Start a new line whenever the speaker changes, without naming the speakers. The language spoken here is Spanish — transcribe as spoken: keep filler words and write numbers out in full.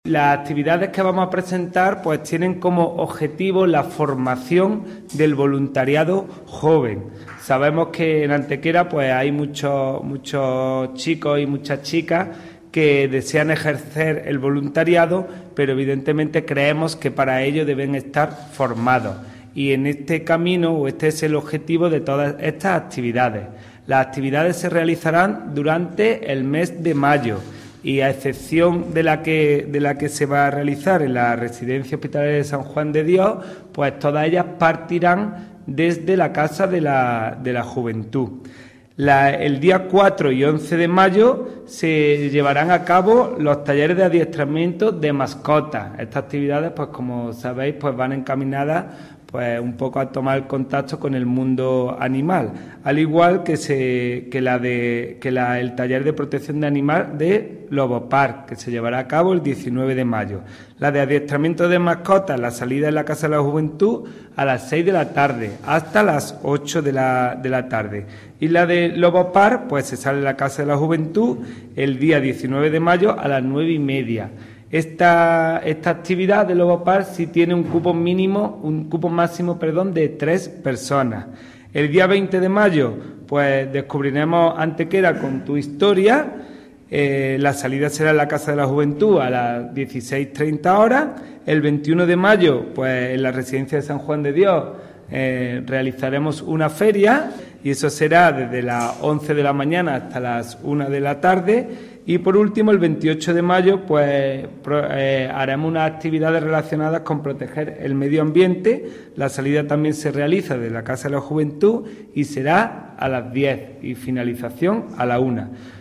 Las actividades que vamos a presentar pues tienen como objetivo la formación del voluntariado joven. Sabemos que en Antequera pues hay muchos muchos chicos y muchas chicas que desean ejercer el voluntariado, pero evidentemente creemos que para ello deben estar formados. Y en este camino, o este es el objetivo de todas estas actividades. Las actividades se realizarán durante el mes de mayo. Y a excepción de la que de la que se va a realizar en la Residencia Hospitalaria de San Juan de Dios, pues todas ellas partirán desde la Casa de la, de la Juventud. La, el día cuatro y once de mayo se llevarán a cabo los talleres de adiestramiento de mascotas. Estas actividades, pues como sabéis, pues van encaminadas pues un poco a tomar contacto con el mundo animal, al igual que se que la de que la el taller de protección de animal de Lobopar, que se llevará a cabo el diecinueve de mayo. La de adiestramiento de mascotas, la salida en la Casa de la Juventud a las seis de la tarde hasta las ocho de la de la tarde. Y la de Lobopar, pues se sale en la Casa de la Juventud el día diecinueve de mayo a las nueve y media. Esta, esta actividad de Lobopar sí tiene un cupo mínimo, un cupo máximo, perdón, de tres personas. El día veinte de mayo, pues descubriremos Antequera con tu historia. Eh, la salida será en la Casa de la Juventud a las dieciséis treinta horas. El veintiuno de mayo, pues en la Residencia de San Juan de Dios, eh, realizaremos una feria y eso será desde las once de la mañana hasta las una de la tarde. Y por último, el veintiocho de mayo, pues eh, haremos unas actividades relacionadas con proteger el medio ambiente. La salida también se realiza desde la Casa de la Juventud y será a las diez y finalización a la una.